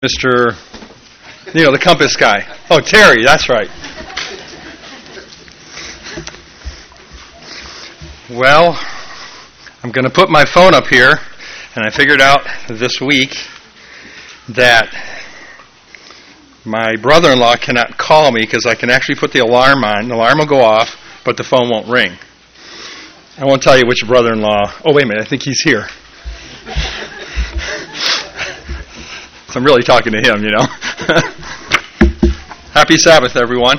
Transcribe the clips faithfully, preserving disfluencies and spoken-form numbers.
Mister, you know, the compass guy. Oh, Terry, that's right. Well, I'm going to put my phone up here, and I figured out this week that my brother-in-law cannot call me because I can actually put the alarm on. The alarm will go off, but the phone won't ring. I won't tell you which brother-in-law. Oh, wait a minute, I think he's here. So I'm really talking to him, you know. Happy Sabbath, everyone.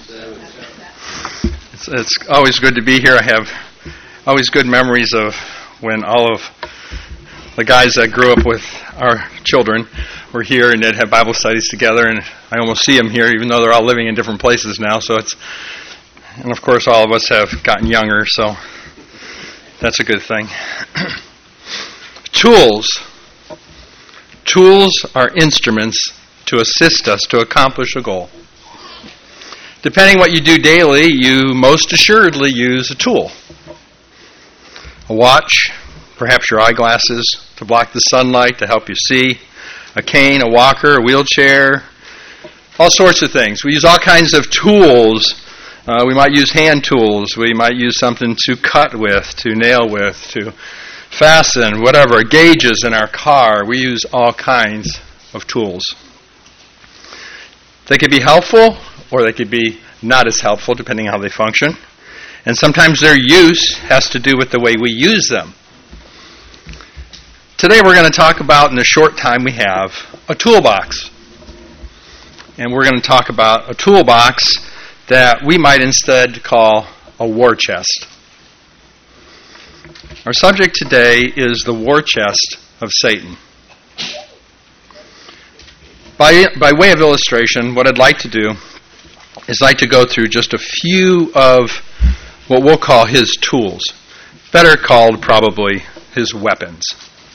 It's, it's always good to be here. I have always good memories of when all of the guys that grew up with our children were here and they'd have Bible studies together, and I almost see them here, even though they're all living in different places now. So it's, and of course, all of us have gotten younger, so that's a good thing. Tools. Tools are instruments to assist us to accomplish a goal. Depending what you do daily, you most assuredly use a tool. A watch, perhaps your eyeglasses to block the sunlight to help you see, a cane, a walker, a wheelchair, all sorts of things. We use all kinds of tools. Uh, we might use hand tools. We might use something to cut with, to nail with, to fasten, whatever, gauges in our car. We use all kinds of tools. They could be helpful or they could be not as helpful depending on how they function. And sometimes their use has to do with the way we use them. Today we're going to talk about, in the short time we have, a toolbox. And we're going to talk about a toolbox that we might instead call a war chest. Our subject today is the war chest of Satan. By, by way of illustration, what I'd like to do is like to go through just a few of what we'll call his tools, better called probably his weapons.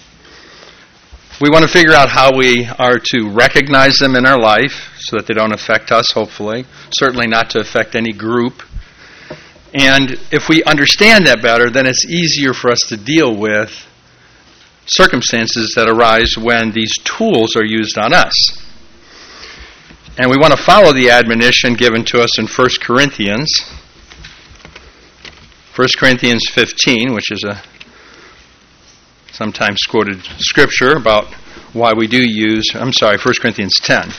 We want to figure out how we are to recognize them in our life so that they don't affect us, hopefully, certainly not to affect any group. And if we understand that better, then it's easier for us to deal with circumstances that arise when these tools are used on us. And we want to follow the admonition given to us in First Corinthians. First Corinthians fifteen, which is a sometimes quoted scripture about why we do use, I'm sorry, First Corinthians ten.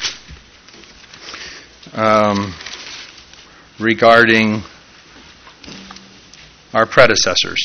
Um, regarding our predecessors.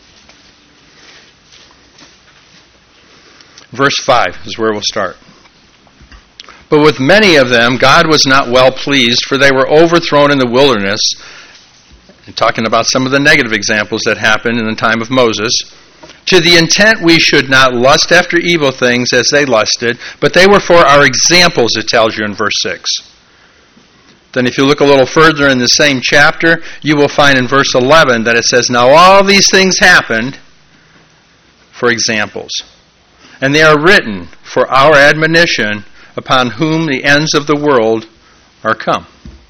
Verse five is where we'll start. But with many of them God was not well pleased, for they were overthrown in the wilderness. And talking about some of the negative examples that happened in the time of Moses. To the intent we should not lust after evil things as they lusted, but they were for our examples, it tells you in verse six. Then if you look a little further in the same chapter, you will find in verse eleven that it says, now all these things happened for examples. And they are written for our admonition, upon whom the ends of the world are come.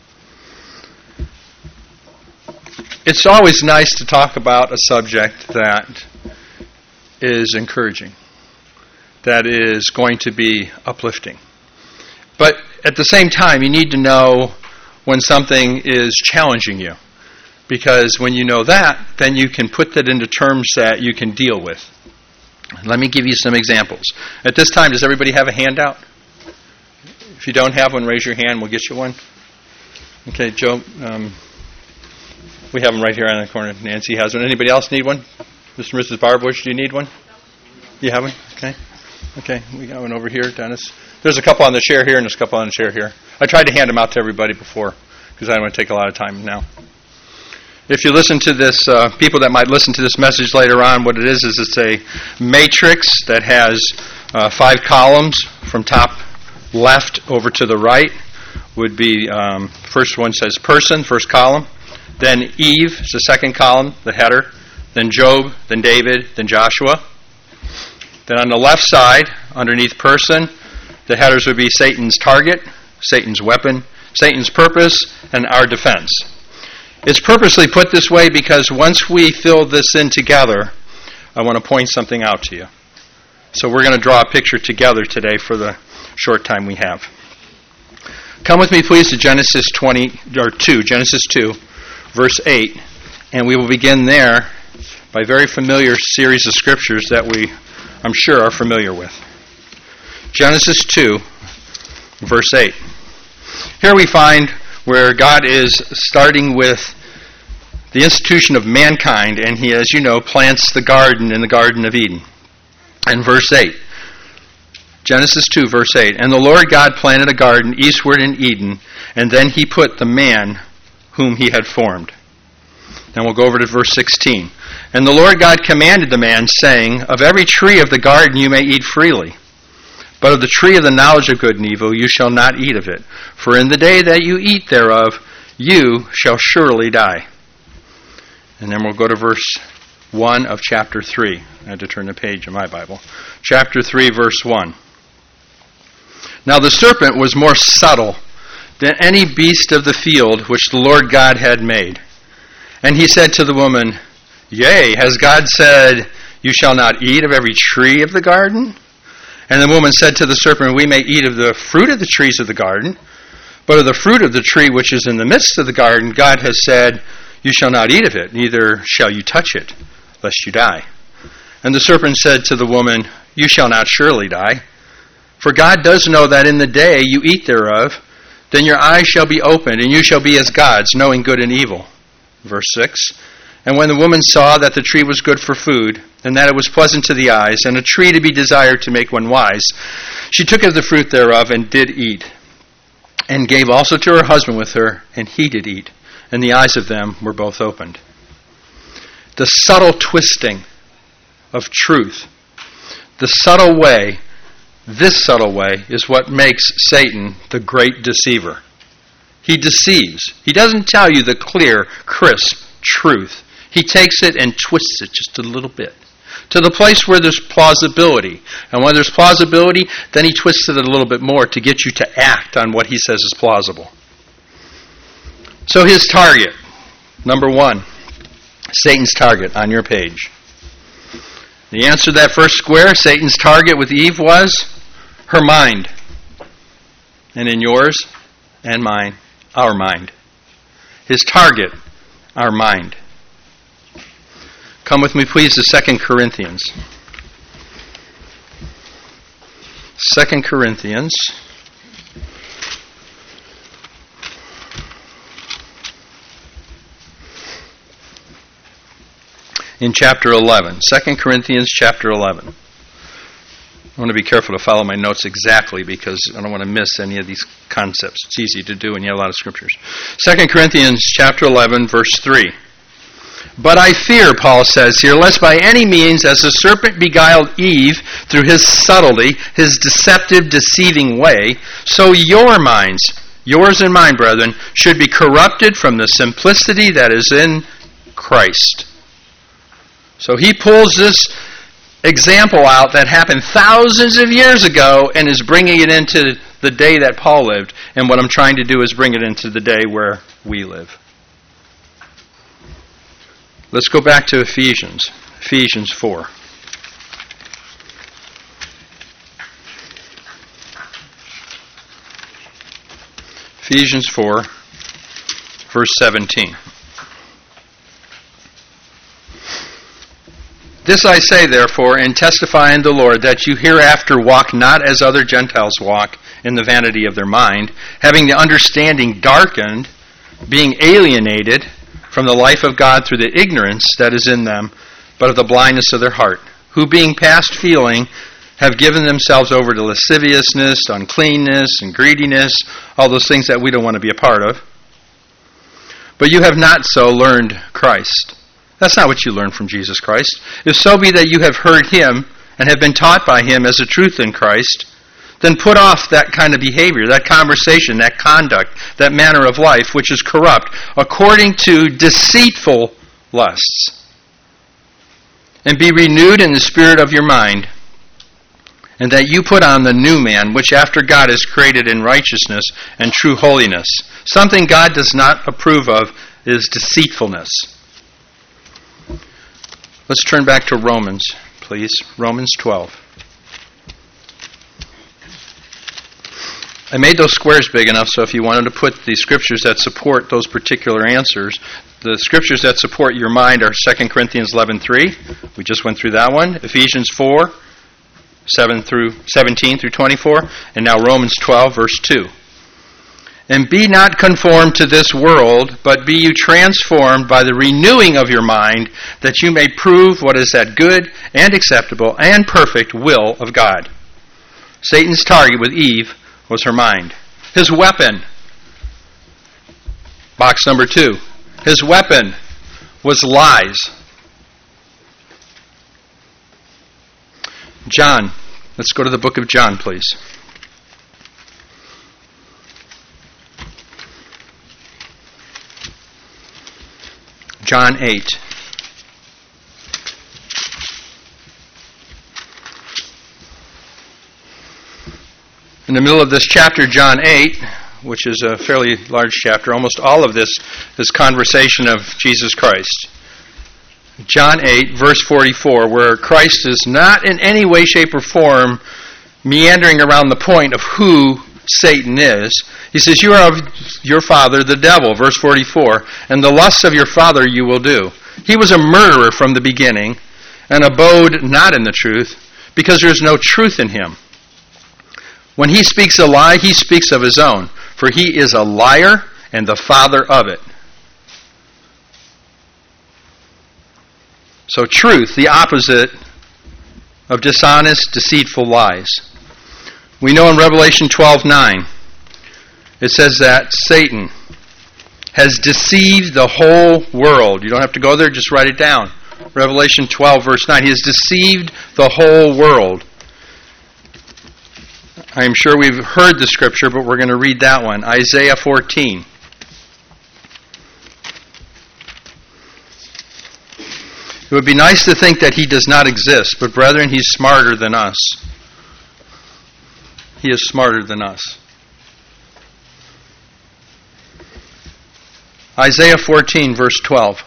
It's always nice to talk about a subject that is encouraging, that is going to be uplifting. But at the same time, you need to know when something is challenging you. Because when you know that, then you can put that into terms that you can deal with. Let me give you some examples. At this time, does everybody have a handout? If you don't have one, raise your hand. We'll get you one. Okay, Joe, um, we have them right here on the corner. Nancy has one. Anybody else need one? Mister and Missus Barbush, do you need one? You have one? Okay. Okay, we got one over here, Dennis. There's a couple on the chair here and there's a couple on the chair here. I tried to hand them out to everybody before because I don't want to take a lot of time now. If you listen to this, uh, people that might listen to this message later on, what it is is it's a matrix that has uh, five columns from top left over to the right. Would be, um, first one says person, first column. Then Eve is the second column, the header. Then Job, then David, then Joshua. Then on the left side, underneath person, the headers would be Satan's target, Satan's weapon, Satan's purpose, and our defense. It's purposely put this way because once we fill this in together, I want to point something out to you. So we're going to draw a picture together today for the short time we have. Come with me, please, to Genesis twenty or two, Genesis two, verse eight, and we will begin there by a very familiar series of scriptures that we, I'm sure, are familiar with. Genesis two, verse eight. Here we find where God is starting with the institution of mankind, and he, as you know, plants the garden in the Garden of Eden. And verse eight, Genesis two, verse eight, and the Lord God planted a garden eastward in Eden, and then he put the man whom he had formed. Then we'll go over to verse sixteen. And the Lord God commanded the man, saying, of every tree of the garden you may eat freely, but of the tree of the knowledge of good and evil you shall not eat of it. For in the day that you eat thereof, you shall surely die. And then we'll go to verse one of chapter three. I had to turn the page in my Bible. Chapter three, verse one. Now the serpent was more subtle than any beast of the field which the Lord God had made. And he said to the woman, yea, has God said, you shall not eat of every tree of the garden? And the woman said to the serpent, we may eat of the fruit of the trees of the garden, but of the fruit of the tree which is in the midst of the garden, God has said, you shall not eat of it, neither shall you touch it, lest you die. And the serpent said to the woman, you shall not surely die. For God does know that in the day you eat thereof, then your eyes shall be opened, and you shall be as gods, knowing good and evil. Verse six. And when the woman saw that the tree was good for food, and that it was pleasant to the eyes, and a tree to be desired to make one wise, she took of the fruit thereof, and did eat, and gave also to her husband with her, and he did eat. And the eyes of them were both opened. The subtle twisting of truth, the subtle way, this subtle way, is what makes Satan the great deceiver. He deceives. He doesn't tell you the clear, crisp truth. He takes it and twists it just a little bit, to the place where there's plausibility. And when there's plausibility, then he twists it a little bit more to get you to act on what he says is plausible. So his target, number one, Satan's target on your page. The answer to that first square, Satan's target with Eve was her mind. And in yours and mine, our mind. His target, our mind. Come with me, please, to Second Corinthians. Second Corinthians. In chapter eleven. Second Corinthians chapter eleven. I want to be careful to follow my notes exactly because I don't want to miss any of these concepts. It's easy to do when you have a lot of scriptures. Second Corinthians chapter eleven, verse three. But I fear, Paul says here, lest by any means, as the serpent beguiled Eve through his subtlety, his deceptive, deceiving way, so your minds, yours and mine, brethren, should be corrupted from the simplicity that is in Christ. So he pulls this example out that happened thousands of years ago and is bringing it into the day that Paul lived. And what I'm trying to do is bring it into the day where we live. Let's go back to Ephesians. Ephesians four. Ephesians four, verse seventeen. This I say, therefore, and testify in the Lord, that you hereafter walk not as other Gentiles walk, in the vanity of their mind, having the understanding darkened, being alienated from the life of God through the ignorance that is in them, but of the blindness of their heart, who being past feeling have given themselves over to lasciviousness, uncleanness, and greediness, all those things that we don't want to be a part of. But you have not so learned Christ. That's not what you learned from Jesus Christ. If so be that you have heard him and have been taught by him as a truth in Christ, then put off that kind of behavior, that conversation, that conduct, that manner of life which is corrupt, according to deceitful lusts. And be renewed in the spirit of your mind, and that you put on the new man, which after God is created in righteousness and true holiness. Something God does not approve of is deceitfulness. Let's turn back to Romans, please. Romans twelve. I made those squares big enough so if you wanted to put the scriptures that support those particular answers, the scriptures that support your mind are Second Corinthians eleven three. We just went through that one. Ephesians four, seven through seventeen through twenty-four. And now Romans twelve, verse two. And be not conformed to this world, but be you transformed by the renewing of your mind, that you may prove what is that good and acceptable and perfect will of God. Satan's target with Eve was her mind. His weapon, box number two, his weapon was lies. John, let's go to the book of John, please. John eight. In the middle of this chapter, John eight, which is a fairly large chapter, almost all of this is conversation of Jesus Christ. John eight, verse forty-four, where Christ is not in any way, shape, or form meandering around the point of who Satan is. He says, you are of your father, the devil, verse forty-four, and the lusts of your father you will do. He was a murderer from the beginning and abode not in the truth, because there is no truth in him. When he speaks a lie, he speaks of his own, for he is a liar and the father of it. So truth, the opposite of dishonest, deceitful lies. We know in Revelation twelve nine, it says that Satan has deceived the whole world. You don't have to go there, just write it down. Revelation twelve verse nine, he has deceived the whole world. I'm sure we've heard the scripture, but we're going to read that one. Isaiah fourteen. It would be nice to think that he does not exist, but brethren, he's smarter than us. He is smarter than us. Isaiah fourteen, verse twelve.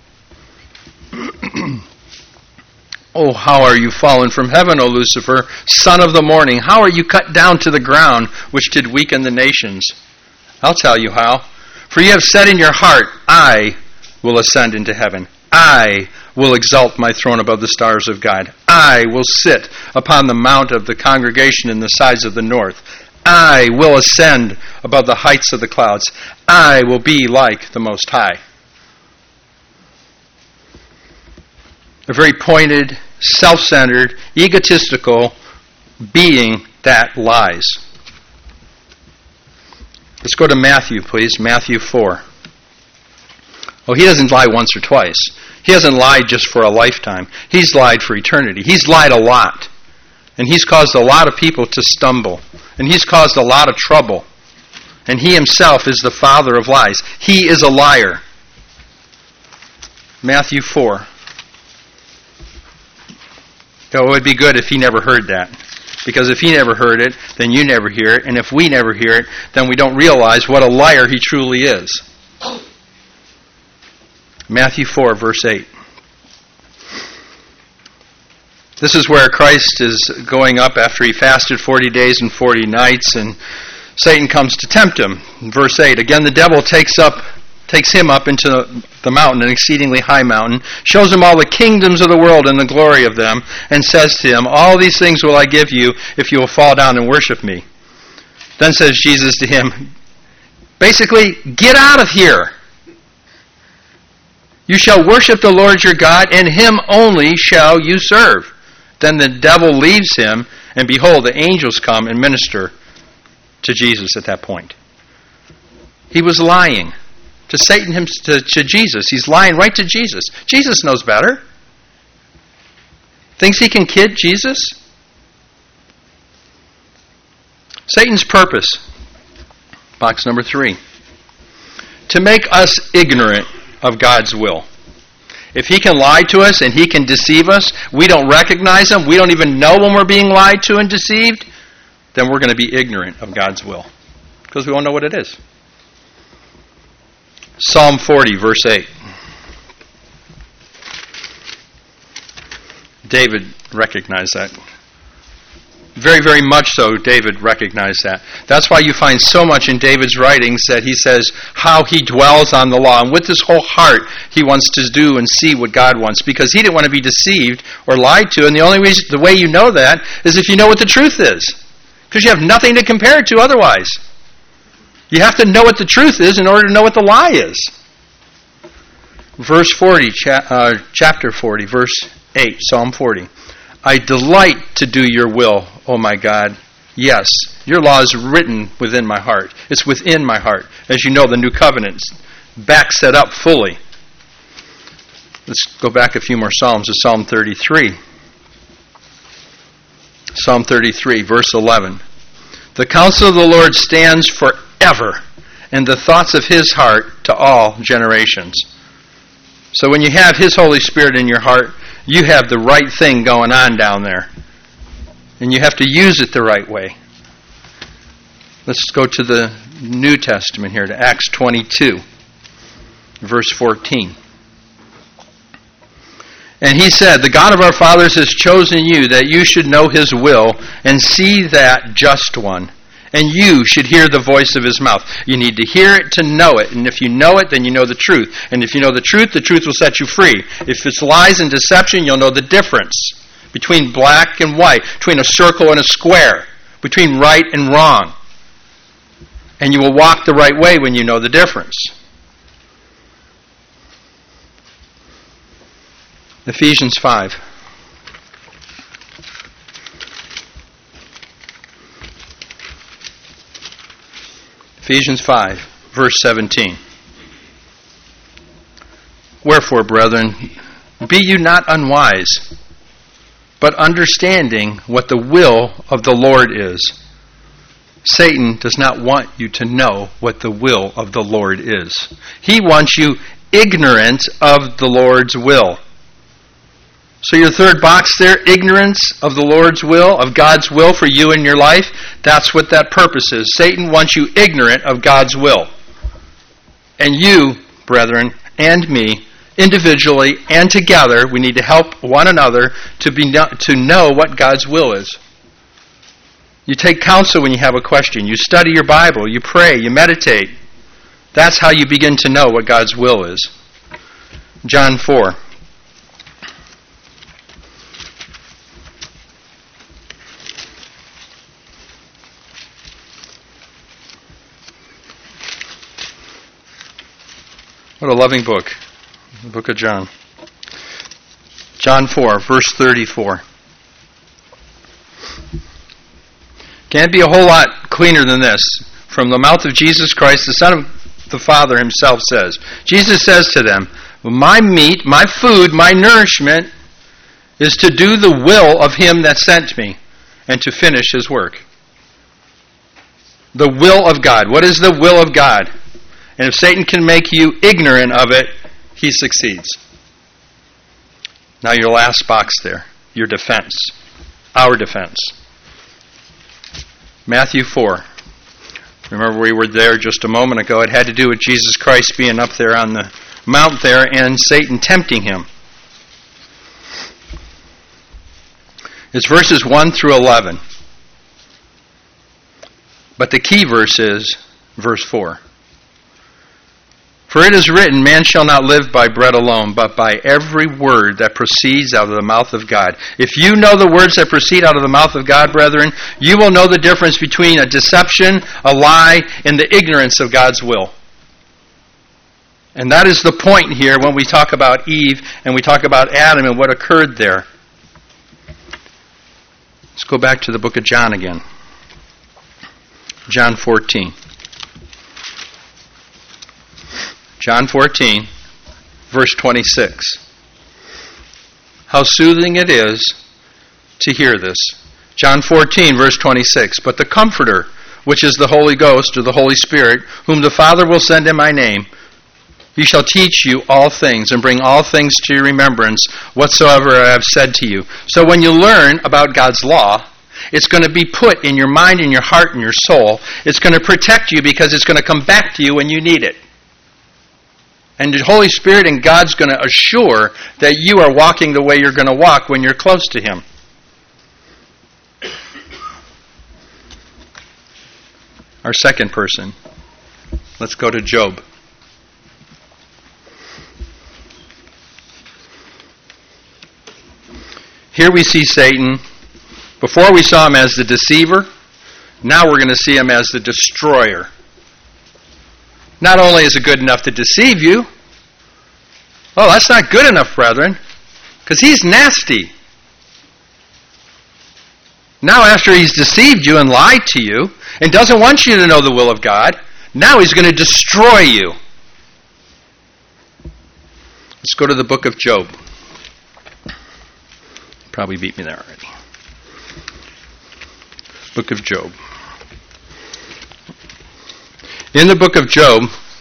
Oh, how are you fallen from heaven, O Lucifer, son of the morning? How are you cut down to the ground, which did weaken the nations? I'll tell you how. For you have said in your heart, I will ascend into heaven. I will exalt my throne above the stars of God. I will sit upon the mount of the congregation in the sides of the north. I will ascend above the heights of the clouds. I will be like the Most High. A very pointed, self-centered, egotistical being that lies. Let's go to Matthew, please. Matthew four. Oh, he doesn't lie once or twice. He hasn't lied just for a lifetime. He's lied for eternity. He's lied a lot. And he's caused a lot of people to stumble. And he's caused a lot of trouble. And he himself is the father of lies. He is a liar. Matthew four. So it would be good if he never heard that. Because if he never heard it, then you never hear it. And if we never hear it, then we don't realize what a liar he truly is. Matthew four, verse eight. This is where Christ is going up after he fasted forty days and forty nights, and Satan comes to tempt him. Verse eight, again the devil takes up, takes him up into the mountain, an exceedingly high mountain, shows him all the kingdoms of the world and the glory of them, and says to him, all these things will I give you if you will fall down and worship me. Then says Jesus to him, basically, get out of here. You shall worship the Lord your God, and him only shall you serve. Then the devil leaves him, and behold, the angels come and minister to Jesus at that point. He was lying to Satan, him, to, to Jesus. He's lying right to Jesus. Jesus knows better. Thinks he can kid Jesus? Satan's purpose, box number three, to make us ignorant of God's will. If he can lie to us and he can deceive us, we don't recognize him, we don't even know when we're being lied to and deceived, then we're going to be ignorant of God's will. Because we won't know what it is. Psalm forty, verse eight. David recognized that. Very, very much so, David recognized that. That's why you find so much in David's writings that he says how he dwells on the law. And with his whole heart, he wants to do and see what God wants, because he didn't want to be deceived or lied to. And the only reason, the way you know that is if you know what the truth is, because you have nothing to compare it to otherwise. You have to know what the truth is in order to know what the lie is. Verse forty, cha- uh, chapter forty, verse eight, Psalm forty. I delight to do your will, O my God. Yes, your law is written within my heart. It's within my heart. As you know, the new covenant backs that up fully. Let's go back a few more Psalms to Psalm thirty-three. Psalm thirty-three, verse eleven. The counsel of the Lord stands forever, and the thoughts of his heart to all generations. So when you have his Holy Spirit in your heart, you have the right thing going on down there. And you have to use it the right way. Let's go to the New Testament here, to Acts twenty-two, verse fourteen. And he said, the God of our fathers has chosen you that you should know his will and see that just one. And you should hear the voice of his mouth. You need to hear it to know it. And if you know it, then you know the truth. And if you know the truth, the truth will set you free. If it's lies and deception, you'll know the difference between black and white, between a circle and a square, between right and wrong. And you will walk the right way when you know the difference. Ephesians five. Ephesians five, verse seventeen. Wherefore, brethren, be you not unwise, but understanding what the will of the Lord is. Satan does not want you to know what the will of the Lord is. He wants you ignorant of the Lord's will. So your third box there, ignorance of the Lord's will, of God's will for you in your life, that's what that purpose is. Satan wants you ignorant of God's will. And you, brethren, and me, individually and together, we need to help one another to be to know what God's will is. You take counsel when you have a question. You study your Bible. You pray. You meditate. That's how you begin to know what God's will is. John four. What a loving book. The book of John. John four, verse thirty-four. Can't be a whole lot cleaner than this. From the mouth of Jesus Christ, the Son of the Father himself says. Jesus says to them, my meat, my food, my nourishment is to do the will of him that sent me and to finish his work. The will of God. What is the will of God? And if Satan can make you ignorant of it, he succeeds. Now your last box there, your defense, our defense. Matthew four. Remember we were there just a moment ago. It had to do with Jesus Christ being up there on the mount there and Satan tempting him. It's verses one through eleven. But the key verse is verse four. For it is written, man shall not live by bread alone, but by every word that proceeds out of the mouth of God. If you know the words that proceed out of the mouth of God, brethren, you will know the difference between a deception, a lie, and the ignorance of God's will. And that is the point here when we talk about Eve and we talk about Adam and what occurred there. Let's go back to the book of John again. John fourteen. John fourteen, verse twenty-six. How soothing it is to hear this. John fourteen, verse twenty-six. But the Comforter, which is the Holy Ghost, or the Holy Spirit, whom the Father will send in my name, he shall teach you all things, and bring all things to your remembrance, whatsoever I have said to you. So when you learn about God's law, it's going to be put in your mind, in your heart, and your soul. It's going to protect you because it's going to come back to you when you need it. And the Holy Spirit and God's going to assure that you are walking the way you're going to walk when you're close to him. our second person. Let's go to Job. Here we see Satan. Before we saw him as the deceiver. Now we're going to see him as the destroyer. Not only is it good enough to deceive you, oh, that's not good enough, brethren, because he's nasty. Now after he's deceived you and lied to you and doesn't want you to know the will of God, now he's going to destroy you. Let's go to the book of Job. Probably beat me there already. Book of Job. In the book of Job,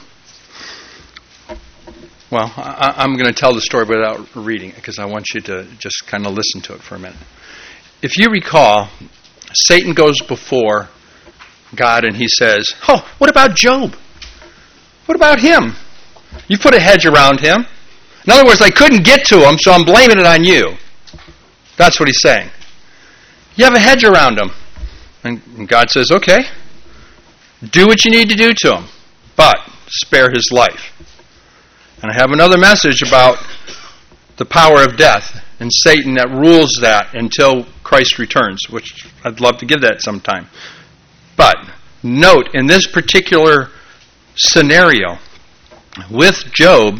well, I, I'm going to tell the story without reading it because I want you to just kind of listen to it for a minute. If you recall, Satan goes before God and he says, oh, what about Job? What about him? You put a hedge around him. In other words, I couldn't get to him, so I'm blaming it on you. That's what he's saying. You have a hedge around him. And God says, okay, do what you need to do to him, but spare his life. And I have another message about the power of death and Satan that rules that until Christ returns, which I'd love to give that sometime. But note, in this particular scenario with Job,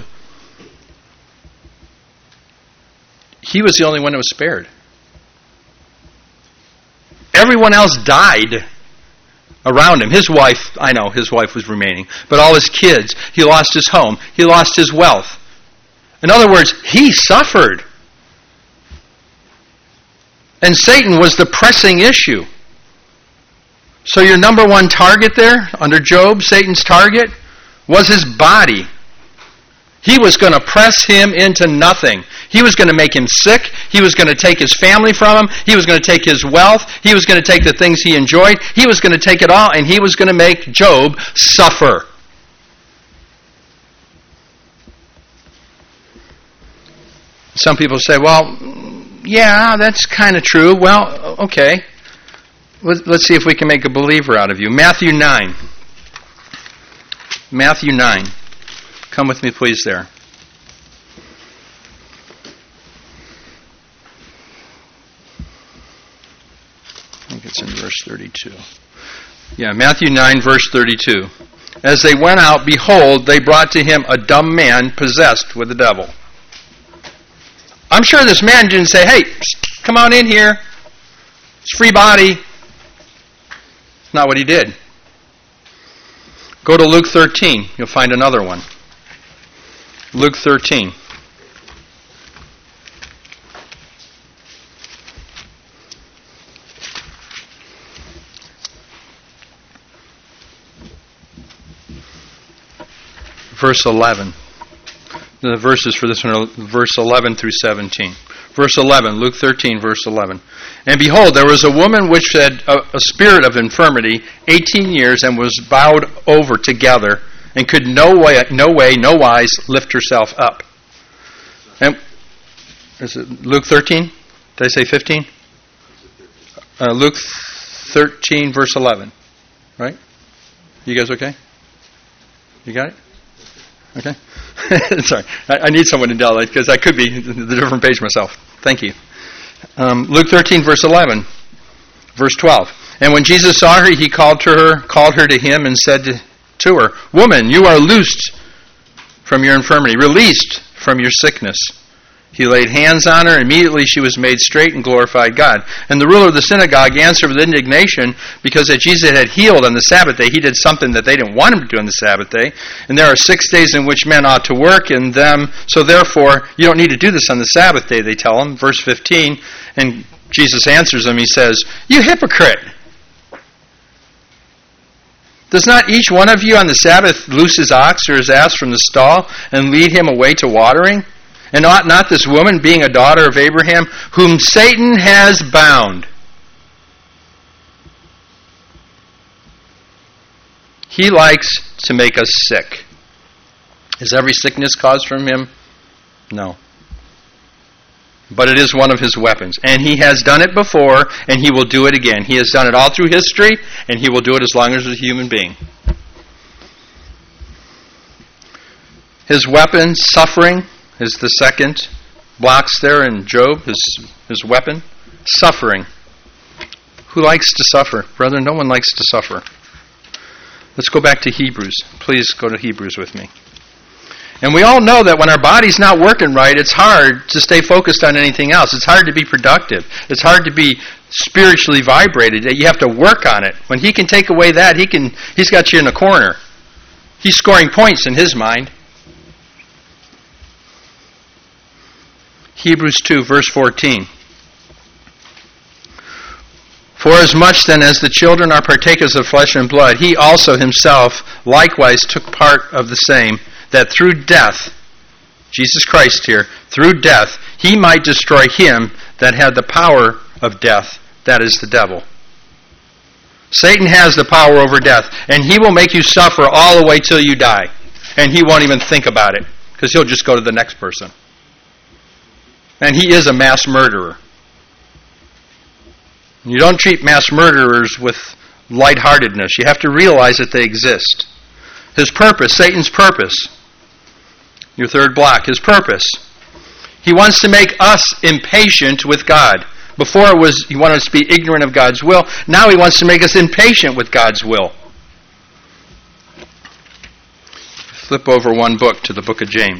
he was the only one that was spared. Everyone else died around him. His wife, I know, his wife was remaining. But all his kids, he lost his home. He lost his wealth. In other words, he suffered. And Satan was the pressing issue. So your number one target there, under Job, Satan's target, was his body. He was going to press him into nothing. He was going to make him sick. He was going to take his family from him. He was going to take his wealth. He was going to take the things he enjoyed. He was going to take it all, and he was going to make Job suffer. Some people say, well, yeah, that's kind of true. Well, okay. Let's see if we can make a believer out of you. Matthew nine. Matthew nine. Come with me, please, there. I think it's in verse thirty-two. Yeah, Matthew nine, verse thirty-two. As they went out, behold, they brought to him a dumb man possessed with the devil. I'm sure this man didn't say, hey, come on in here. It's free body. Not what he did. Go to Luke thirteen. You'll find another one. Luke thirteen. Verse eleven. The verses for this one are verse eleven through seventeen. Verse eleven, Luke thirteen, verse eleven. And behold, there was a woman which had a, a spirit of infirmity eighteen years and was bowed over together and could no way, no way, no wise lift herself up. And is it Luke thirteen? Did I say fifteen? Uh, Luke thirteen, verse eleven. Right? You guys okay? You got it? Okay. Sorry, I, I need someone to delegate because I could be the different page myself. Thank you. Um, Luke thirteen, verse eleven, verse twelve. And when Jesus saw her, he called to her, called her to him, and said to, to her, "Woman, you are loosed from your infirmity, released from your sickness." He laid hands on her. Immediately she was made straight and glorified God. And the ruler of the synagogue answered with indignation because that Jesus had healed on the Sabbath day. He did something that they didn't want him to do on the Sabbath day. And there are six days in which men ought to work in them. So therefore, you don't need to do this on the Sabbath day, they tell him. Verse fifteen, and Jesus answers them. He says, "You hypocrite! Does not each one of you on the Sabbath loose his ox or his ass from the stall and lead him away to watering? And ought not this woman, being a daughter of Abraham, whom Satan has bound?" He likes to make us sick. Is every sickness caused from him? No. but it is one of his weapons. And he has done it before, and he will do it again. He has done it all through history, and he will do it as long as he's a human being. His weapon, suffering, is the second box there in Job, his, his weapon. Suffering. Who likes to suffer? Brethren, no one likes to suffer. Let's go back to Hebrews. Please go to Hebrews with me. And we all know that when our body's not working right, it's hard to stay focused on anything else. It's hard to be productive. It's hard to be spiritually vibrated. You have to work on it. When he can take away that, he can, he's got you in a corner. He's scoring points in his mind. Hebrews two, verse fourteen. For as much then as the children are partakers of flesh and blood, he also himself likewise took part of the same, that through death, Jesus Christ here, through death, he might destroy him that had the power of death, that is the devil. Satan has the power over death, and he will make you suffer all the way till you die. And he won't even think about it, because he'll just go to the next person. And he is a mass murderer. You don't treat mass murderers with lightheartedness. You have to realize that they exist. His purpose, Satan's purpose, your third block, his purpose. He wants to make us impatient with God. Before it was he wanted us to be ignorant of God's will. Now he wants to make us impatient with God's will. Flip over one book to the book of James.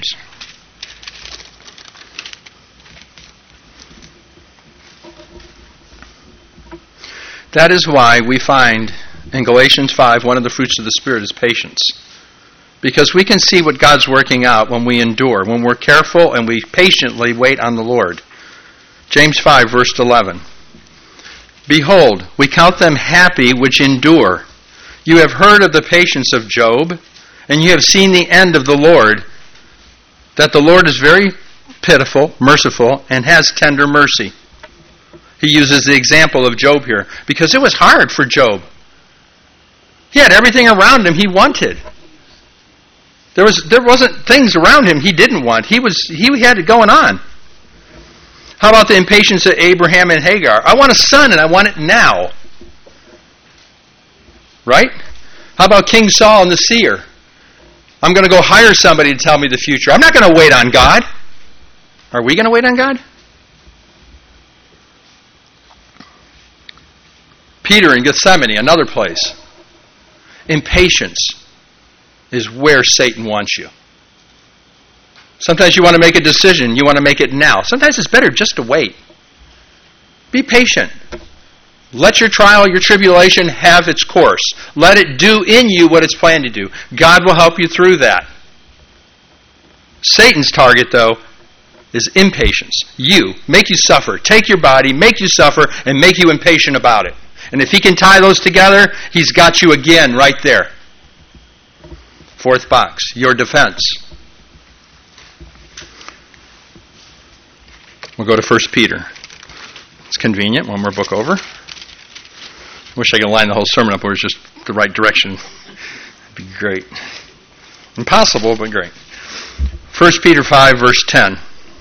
That is why we find in Galatians five, one of the fruits of the Spirit is patience. Because we can see what God's working out when we endure, when we're careful and we patiently wait on the Lord. James five, verse eleven. Behold, we count them happy which endure. You have heard of the patience of Job, and you have seen the end of the Lord, that the Lord is very pitiful, merciful, and has tender mercy. He uses the example of Job here, because it was hard for Job. He had everything around him he wanted. There was there wasn't things around him he didn't want. He was he had it going on. How about the impatience of Abraham and Hagar? I want a son and I want it now. Right? How about King Saul and the seer? I'm going to go hire somebody to tell me the future. I'm not going to wait on God. Are we going to wait on God? Peter in Gethsemane, another place. Impatience is where Satan wants you. Sometimes you want to make a decision. You want to make it now. Sometimes it's better just to wait. Be patient. Let your trial, your tribulation have its course. Let it do in you what it's planned to do. God will help you through that. Satan's target, though, is impatience. You. Make you suffer. Take your body, make you suffer, and make you impatient about it. And if he can tie those together, he's got you again right there. Fourth box, your defense. We'll go to First Peter. It's convenient, one more book over. Wish I could line the whole sermon up where it's just the right direction. It'd be great. Impossible, but great. First Peter five, verse ten.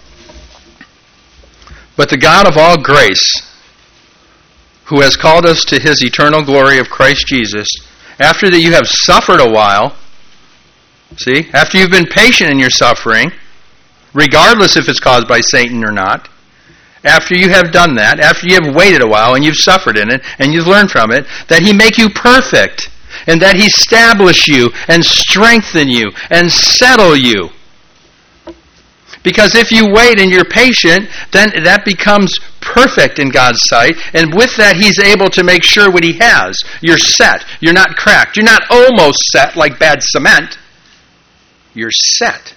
But the God of all grace, who has called us to his eternal glory of Christ Jesus, after that you have suffered a while, see, after you've been patient in your suffering, regardless if it's caused by Satan or not, after you have done that, after you have waited a while and you've suffered in it and you've learned from it, that he make you perfect, and that he establish you and strengthen you and settle you. Because if you wait and you're patient, then that becomes perfect in God's sight. And with that, he's able to make sure what he has. You're set. You're not cracked. You're not almost set like bad cement. You're set.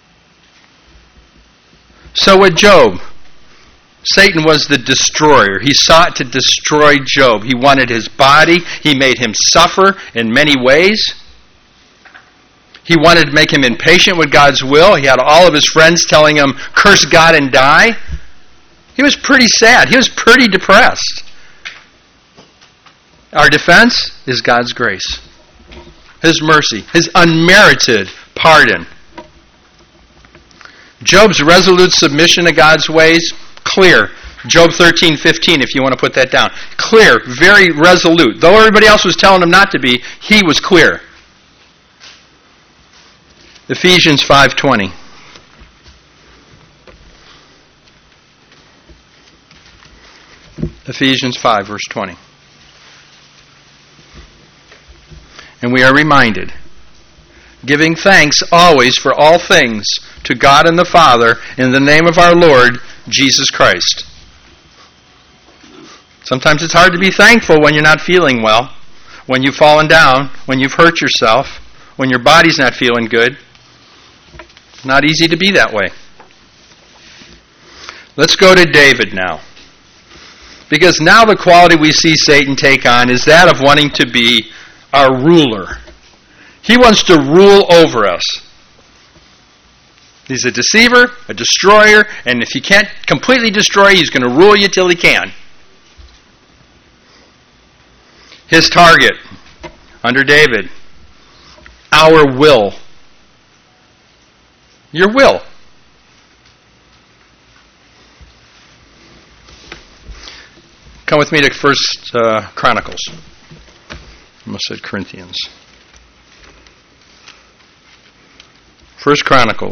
So with Job, Satan was the destroyer. He sought to destroy Job. He wanted his body. He made him suffer in many ways. He wanted to make him impatient with God's will. He had all of his friends telling him, curse God and die. He was pretty sad. He was pretty depressed. Our defense is God's grace, his mercy, his unmerited pardon. Job's resolute submission to God's ways Clear. Job thirteen fifteen, if you want to put that down. Clear, very resolute. Though everybody else was telling him not to be, he was clear. Ephesians five twenty. Ephesians five, verse twenty. And we are reminded, giving thanks always for all things to God and the Father in the name of our Lord Jesus Christ. Sometimes it's hard to be thankful when you're not feeling well, when you've fallen down, when you've hurt yourself, when your body's not feeling good. Not easy to be that way. Let's go to David now. Because now the quality we see Satan take on is that of wanting to be our ruler. He wants to rule over us. He's a deceiver, a destroyer, and if he can't completely destroy you, he's going to rule you till he can. His target, under David, our will. Your will. Come with me to First uh, Chronicles. I almost said Corinthians. First Chronicles.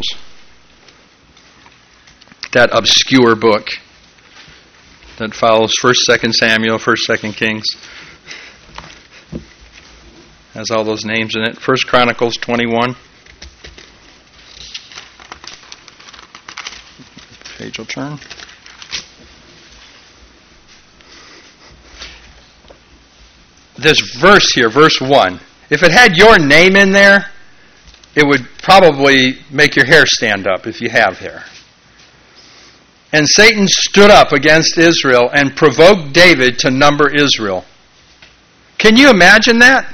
That obscure book that follows First, Second Samuel, First, Second Kings. Has all those names in it. First Chronicles twenty-one. Page will turn. This verse here, verse one, if it had your name in there, it would probably make your hair stand up if you have hair. And Satan stood up against Israel and provoked David to number Israel. Can you imagine that?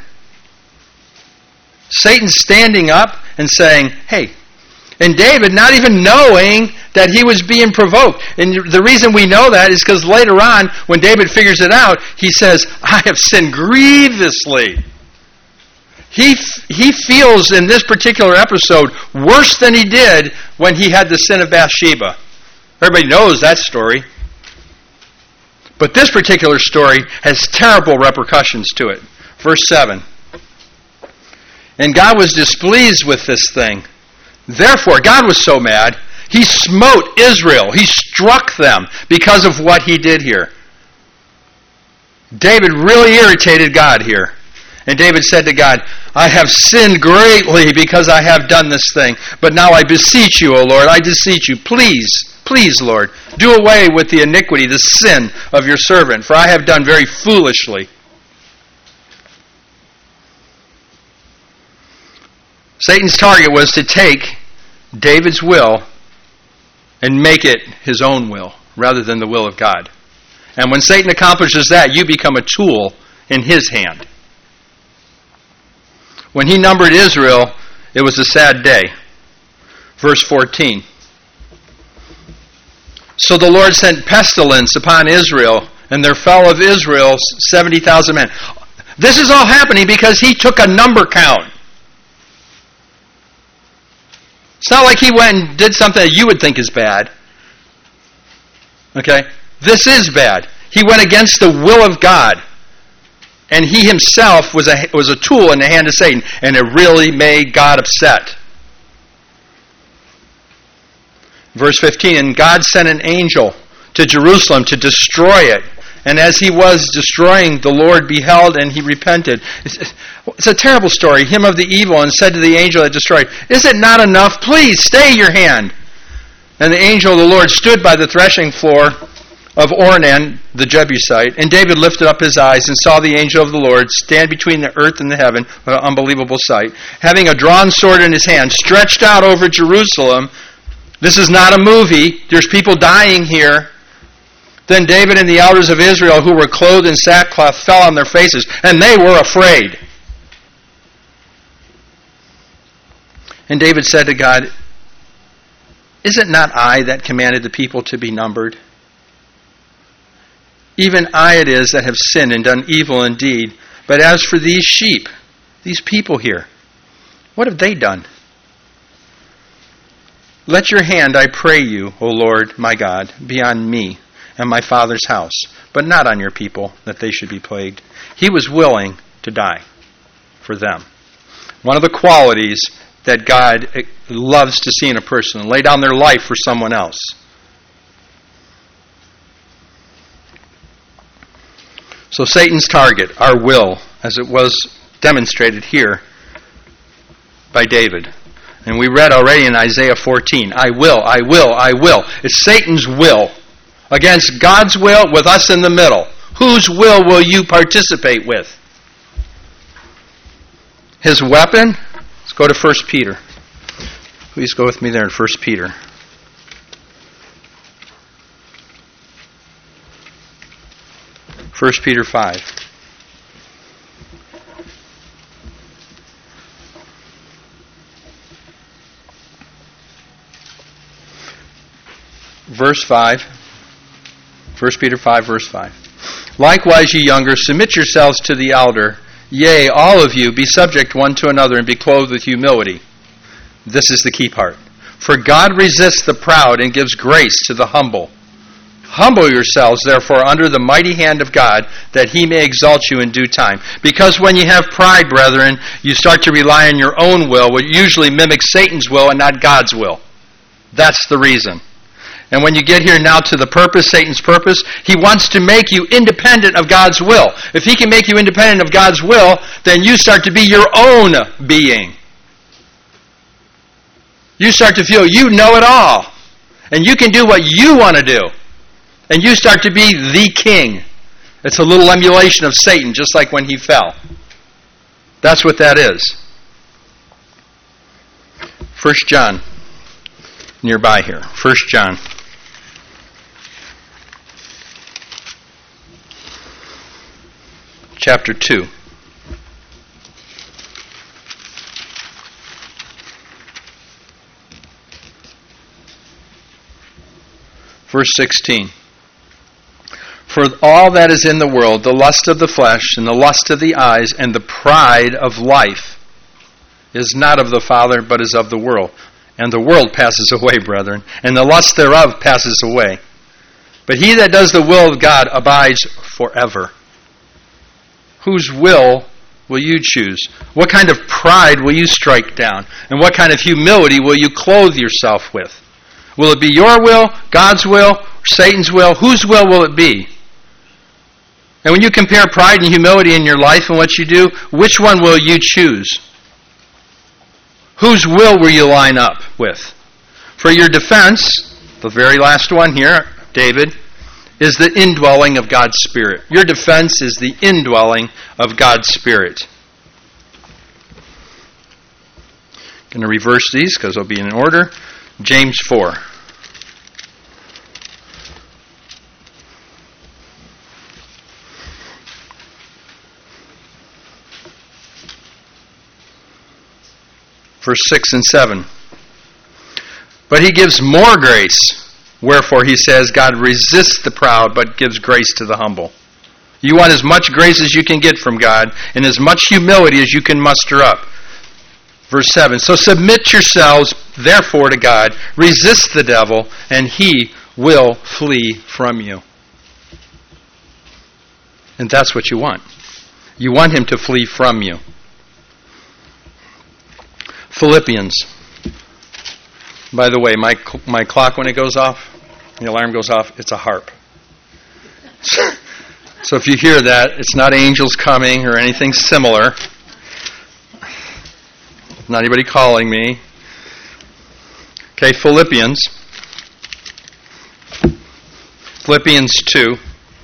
Satan standing up and saying, hey, and David not even knowing that he was being provoked. And the reason we know that is because later on, when David figures it out, he says, I have sinned grievously. He, he feels in this particular episode worse than he did when he had the sin of Bathsheba. Everybody knows that story. But this particular story has terrible repercussions to it. Verse seven. And God was displeased with this thing. Therefore, God was so mad, he smote Israel. He struck them because of what he did here. David really irritated God here. And David said to God, I have sinned greatly because I have done this thing. But now I beseech you, O Lord, I beseech you, please, please, Lord, do away with the iniquity, the sin of your servant, for I have done very foolishly. Satan's target was to take David's will and make it his own will rather than the will of God. And when Satan accomplishes that, you become a tool in his hand. When he numbered Israel, it was a sad day. Verse fourteen. So the Lord sent pestilence upon Israel, and there fell of Israel seventy thousand men. This is all happening because he took a number count. It's not like he went and did something that you would think is bad. Okay? This is bad. He went against the will of God. And he himself was a, was a tool in the hand of Satan. And it really made God upset. Verse fifteen, and God sent an angel to Jerusalem to destroy it. And as he was destroying, the Lord beheld and he repented. It's, it's a terrible story. Him of the evil, and said to the angel that destroyed, is it not enough? Please stay your hand. And the angel of the Lord stood by the threshing floor of Ornan, the Jebusite. And David lifted up his eyes and saw the angel of the Lord stand between the earth and the heaven, an unbelievable sight, having a drawn sword in his hand, stretched out over Jerusalem. This is not a movie. There's people dying here. Then David and the elders of Israel, who were clothed in sackcloth, fell on their faces, and they were afraid. And David said to God, is it not I that commanded the people to be numbered? Even I it is that have sinned and done evil indeed. But as for these sheep, these people here, what have they done? Let your hand, I pray you, O Lord my God, be on me and my father's house, but not on your people, that they should be plagued. He was willing to die for them. One of the qualities that God loves to see in a person, lay down their life for someone else. So Satan's target, our will, as it was demonstrated here by David. And we read already in Isaiah fourteen, I will, I will, I will. It's Satan's will against God's will with us in the middle. Whose will will you participate with? His weapon? Let's go to First Peter. Please go with me there in First Peter. First Peter five. Verse five. First Peter five, verse five. Likewise, ye younger, submit yourselves to the elder. Yea, all of you, be subject one to another, and be clothed with humility. This is the key part. For God resists the proud and gives grace to the humble. Humble yourselves, therefore, under the mighty hand of God, that he may exalt you in due time. Because when you have pride, brethren, you start to rely on your own will, which usually mimics Satan's will and not God's will. That's the reason. And when you get here now to the purpose, Satan's purpose, he wants to make you independent of God's will. If he can make you independent of God's will, then you start to be your own being. You start to feel you know it all. And you can do what you want to do. And you start to be the king. It's a little emulation of Satan, just like when he fell. That's what that is. First John, nearby here. First John. Chapter two. Verse sixteen. For all that is in the world, the lust of the flesh, and the lust of the eyes, and the pride of life, is not of the Father, but is of the world. And the world passes away, brethren, and the lust thereof passes away. But he that does the will of God abides forever. Whose will will you choose? What kind of pride will you strike down? And what kind of humility will you clothe yourself with? Will it be your will, God's will, or Satan's will? Whose will will it be? And when you compare pride and humility in your life and what you do, which one will you choose? Whose will will you line up with? For your defense, the very last one here, David, is the indwelling of God's Spirit. Your defense is the indwelling of God's Spirit. I'm going to reverse these because they'll be in order. James four. Verse six and seven. But he gives more grace. Wherefore he says, God resists the proud, but gives grace to the humble. You want as much grace as you can get from God, and as much humility as you can muster up. Verse seven, so submit yourselves, therefore, to God. Resist the devil, and he will flee from you. And that's what you want. You want him to flee from you. Philippians. By the way, my my clock, when it goes off, the alarm goes off, it's a harp. So if you hear that, it's not angels coming or anything similar. Not anybody calling me. Okay, Philippians. Philippians two,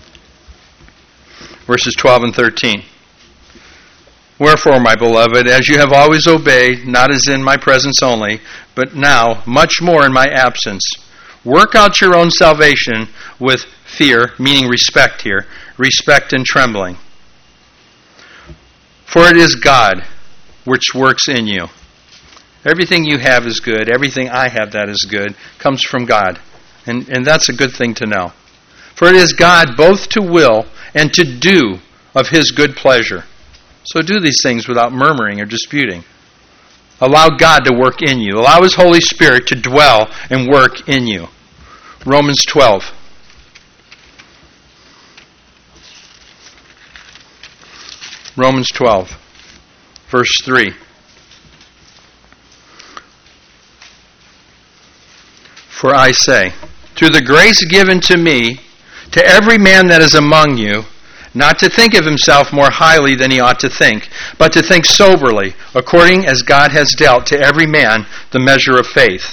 verses twelve and thirteen. Wherefore, my beloved, as you have always obeyed, not as in my presence only, but now much more in my absence, work out your own salvation with fear, meaning respect here, respect and trembling. For it is God which works in you. Everything you have is good. Everything I have that is good comes from God. And, and that's a good thing to know. For it is God both to will and to do of his good pleasure. So do these things without murmuring or disputing. Allow God to work in you. Allow His Holy Spirit to dwell and work in you. Romans twelve. Romans twelve, verse three. For I say, through the grace given to me, to every man that is among you, not to think of himself more highly than he ought to think, but to think soberly, according as God has dealt to every man the measure of faith.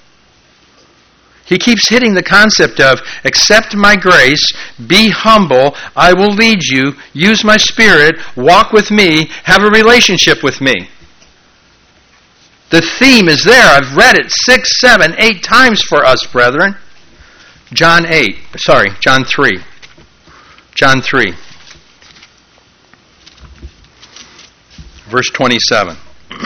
He keeps hitting the concept of, accept my grace, be humble, I will lead you, use my Spirit, walk with me, have a relationship with me. The theme is there. I've read it six, seven, eight times for us, brethren. John eight, sorry, John three. John three. Verse twenty-seven.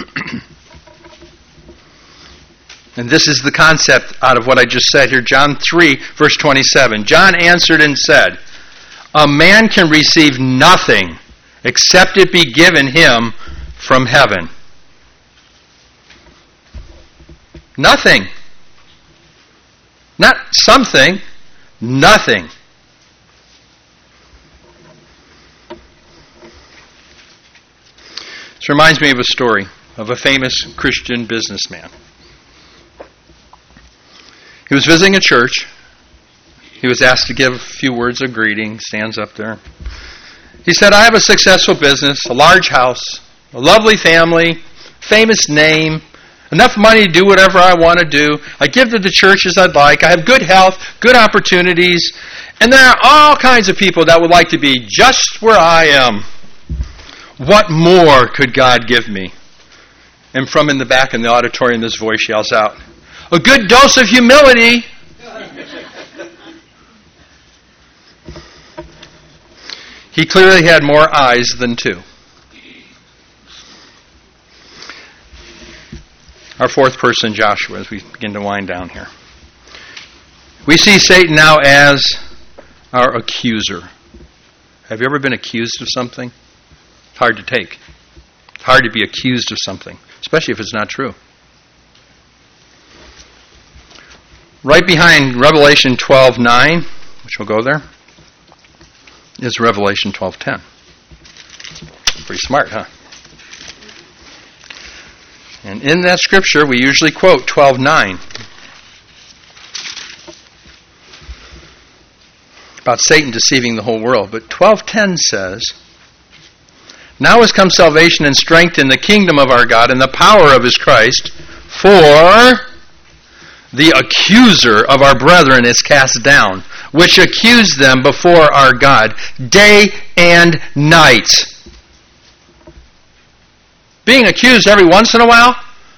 And this is the concept out of what I just said here. John three, verse twenty-seven. John answered and said, a man can receive nothing except it be given him from heaven. Nothing. Not something. Nothing. This reminds me of a story of a famous Christian businessman. He was visiting a church. He was asked to give a few words of greeting. Stands up there. He said, I have a successful business, a large house, a lovely family, famous name, enough money to do whatever I want to do. I give to the church as I'd like. I have good health, good opportunities. And there are all kinds of people that would like to be just where I am. What more could God give me? And from in the back in the auditorium, this voice yells out, a good dose of humility. He clearly had more eyes than two. Our fourth person, Joshua, as we begin to wind down here. We see Satan now as our accuser. Have you ever been accused of something? It's hard to take. It's hard to be accused of something, especially if it's not true. Right behind Revelation twelve nine, which we'll go there, is Revelation twelve ten. Pretty smart, huh? And in that scripture, we usually quote twelve nine. About Satan deceiving the whole world. But twelve ten says, now has come salvation and strength in the kingdom of our God and the power of His Christ, for the accuser of our brethren is cast down, which accused them before our God day and night. Being accused every once in a while,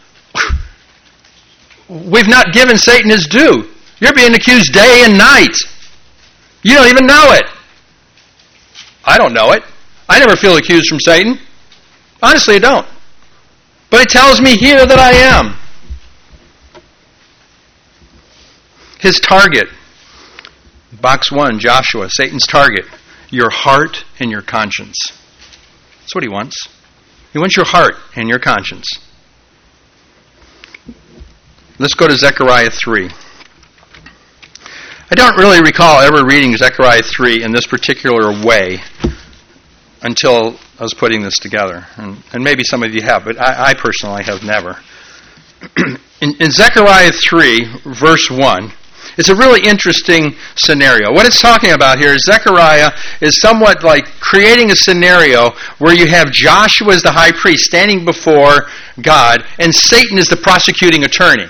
we've not given Satan his due. You're being accused day and night. You don't even know it. I don't know it. I never feel accused from Satan. Honestly, I don't. But it tells me here that I am. His target, box one, Joshua, Satan's target, your heart and your conscience. That's what he wants. He wants your heart and your conscience. Let's go to Zechariah three. I don't really recall ever reading Zechariah three in this particular way until I was putting this together. And, and maybe some of you have, but I, I personally have never. in, in Zechariah three, verse one, it's a really interesting scenario. What it's talking about here is Zechariah is somewhat like creating a scenario where you have Joshua as the high priest standing before God, and Satan is the prosecuting attorney.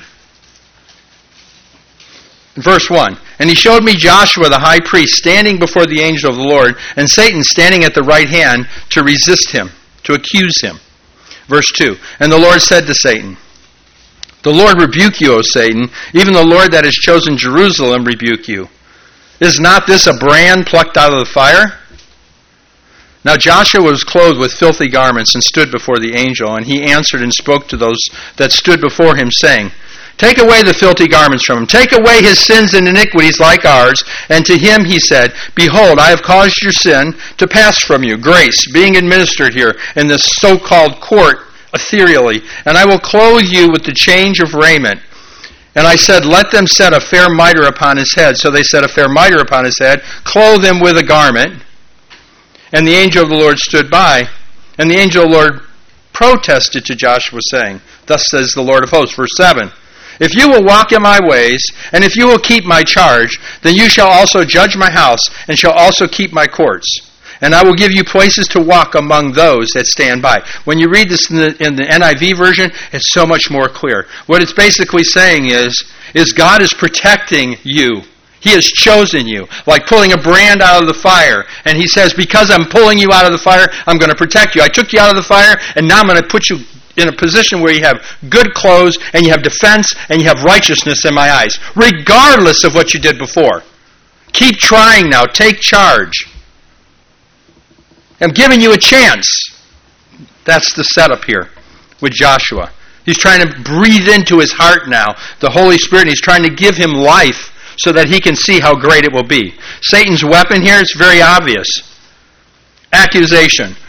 Verse one, and he showed me Joshua the high priest standing before the angel of the Lord, and Satan standing at the right hand to resist him, to accuse him. Verse two, and the Lord said to Satan, the Lord rebuke you, O Satan, even the Lord that has chosen Jerusalem rebuke you. Is not this a brand plucked out of the fire? Now Joshua was clothed with filthy garments and stood before the angel, and he answered and spoke to those that stood before him, saying, take away the filthy garments from him. Take away his sins and iniquities like ours. And to him he said, behold, I have caused your sin to pass from you. Grace being administered here in this so-called court ethereally, and I will clothe you with the change of raiment. And I said, let them set a fair mitre upon his head. So they set a fair mitre upon his head, clothe him with a garment. And the angel of the Lord stood by, and the angel of the Lord protested to Joshua, saying, thus says the Lord of hosts, verse seven, if you will walk in my ways, and if you will keep my charge, then you shall also judge my house, and shall also keep my courts. And I will give you places to walk among those that stand by. When you read this in the, in the N I V version, it's so much more clear. What it's basically saying is, is God is protecting you. He has chosen you, like pulling a brand out of the fire. And he says, because I'm pulling you out of the fire, I'm going to protect you. I took you out of the fire, and now I'm going to put you in a position where you have good clothes, and you have defense, and you have righteousness in my eyes, regardless of what you did before. Keep trying now. Take charge. I'm giving you a chance. That's the setup here with Joshua. He's trying to breathe into his heart now the Holy Spirit, and he's trying to give him life so that he can see how great it will be. Satan's weapon here is very obvious. Accusation.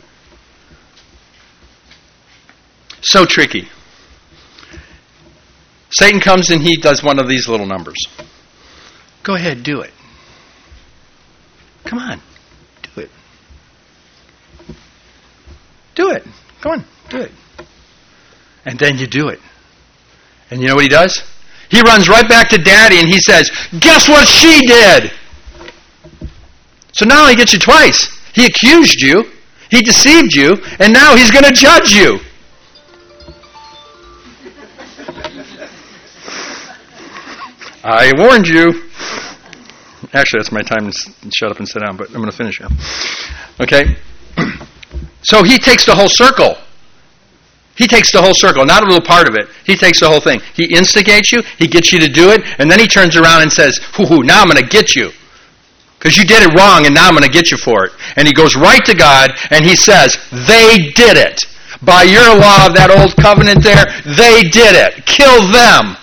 So tricky. Satan comes and he does one of these little numbers. Go ahead, do it. Come on, do it. Do it. Go on, do it. And then you do it. And you know what he does? He runs right back to Daddy and he says, guess what she did? So now he gets you twice. He accused you, he deceived you, and now he's going to judge you. I warned you. Actually, that's my time to shut up and sit down, but I'm going to finish now. Okay? So he takes the whole circle. He takes the whole circle, not a little part of it. He takes the whole thing. He instigates you, he gets you to do it, and then he turns around and says, hoo hoo, now I'm going to get you. Because you did it wrong, and now I'm going to get you for it. And he goes right to God, and he says, they did it. By your law of that old covenant there, they did it. Kill them.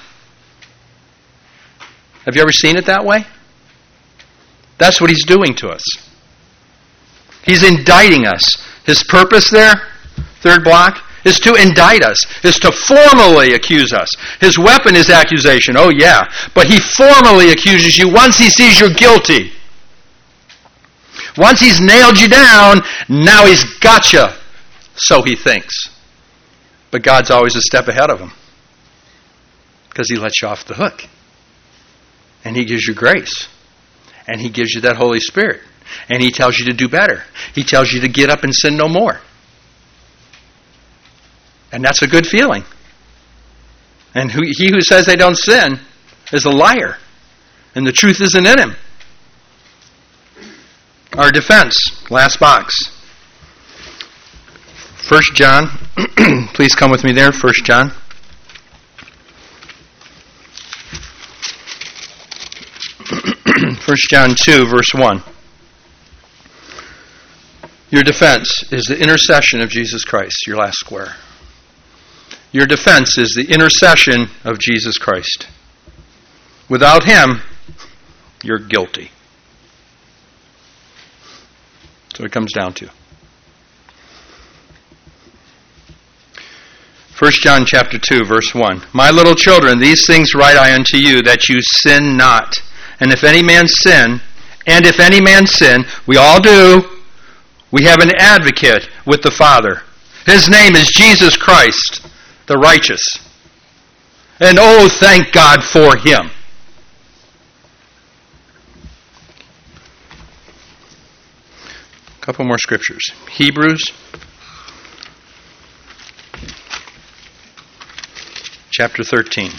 Have you ever seen it that way? That's what he's doing to us. He's indicting us. His purpose there, third block, is to indict us, is to formally accuse us. His weapon is accusation, oh yeah, but he formally accuses you once he sees you're guilty. Once he's nailed you down, now he's got you. So he thinks. But God's always a step ahead of him. Because he lets you off the hook. And he gives you grace. And he gives you that Holy Spirit. And he tells you to do better. He tells you to get up and sin no more. And that's a good feeling. And who, he who says they don't sin is a liar. And the truth isn't in him. Our defense, last box. First John. Please come with me there, First John. First John two, verse one. Your defense is the intercession of Jesus Christ, your last square. Your defense is the intercession of Jesus Christ. Without him, you're guilty. That's what it comes down to. First John chapter two, verse one. My little children, these things write I unto you, that you sin not. And if any man sin, and if any man sin, we all do, we have an advocate with the Father. His name is Jesus Christ, the righteous. And oh, thank God for him. A couple more scriptures. Hebrews chapter thirteen.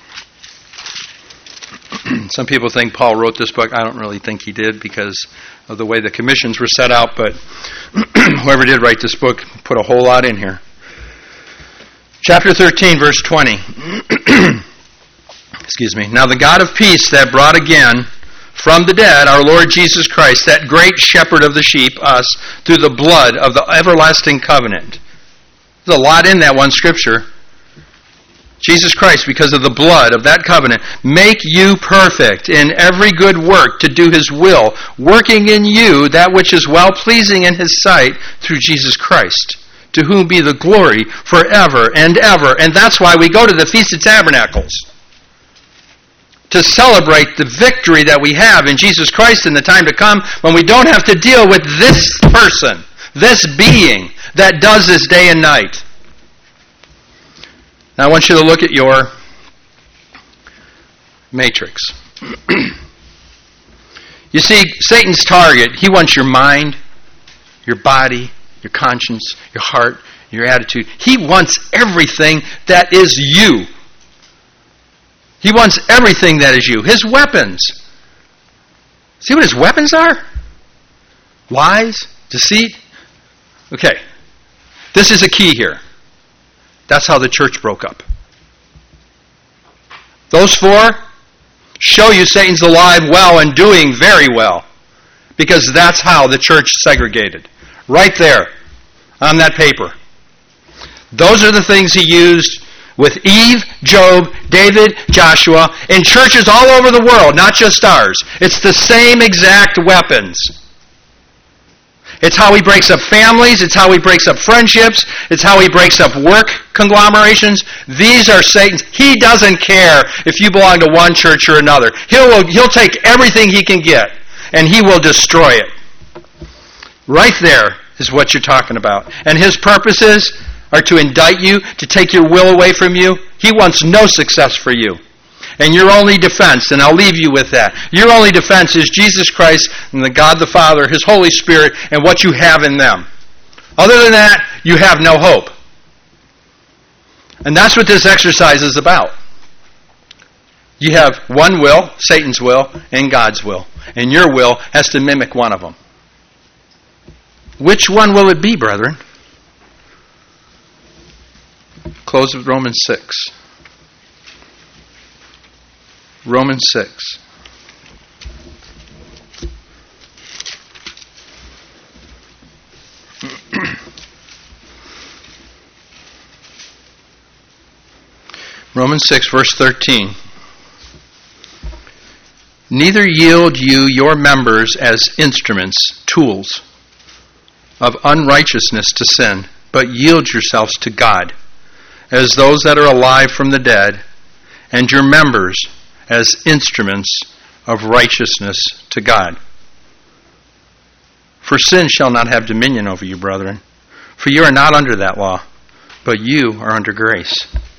Some people think Paul wrote this book. I don't really think he did because of the way the commissions were set out, but whoever did write this book put a whole lot in here. Chapter thirteen, verse twenty. Excuse me. Now the God of peace that brought again from the dead our Lord Jesus Christ, that great shepherd of the sheep, us, through the blood of the everlasting covenant. There's a lot in that one scripture. Jesus Christ, because of the blood of that covenant, make you perfect in every good work to do his will, working in you that which is well-pleasing in his sight through Jesus Christ, to whom be the glory forever and ever. And that's why we go to the Feast of Tabernacles, to celebrate the victory that we have in Jesus Christ in the time to come, when we don't have to deal with this person, this being that does this day and night. Now I want you to look at your matrix. You see, Satan's target, he wants your mind, your body, your conscience, your heart, your attitude. He wants everything that is you. He wants everything that is you. His weapons. See what his weapons are? Lies, deceit. Okay. This is a key here. That's how the church broke up. Those four show you Satan's alive, well, and doing very well. Because that's how the church segregated. Right there on that paper. Those are the things he used with Eve, Job, David, Joshua, in churches all over the world, not just ours. It's the same exact weapons. It's how he breaks up families. It's how he breaks up friendships. It's how he breaks up work conglomerations. These are Satan's. He doesn't care if you belong to one church or another. He'll, he'll take everything he can get, and he will destroy it. Right there is what you're talking about. And his purposes are to indict you, to take your will away from you. He wants no success for you. And your only defense, and I'll leave you with that, your only defense is Jesus Christ and the God the Father, His Holy Spirit, and what you have in them. Other than that, you have no hope. And that's what this exercise is about. You have one will, Satan's will, and God's will. And your will has to mimic one of them. Which one will it be, brethren? Close with Romans six. Romans six. Romans six, verse thirteen. Neither yield you your members as instruments, tools, of unrighteousness to sin, but yield yourselves to God, as those that are alive from the dead, and your members as instruments of righteousness to God. For sin shall not have dominion over you, brethren, for you are not under that law, but you are under grace.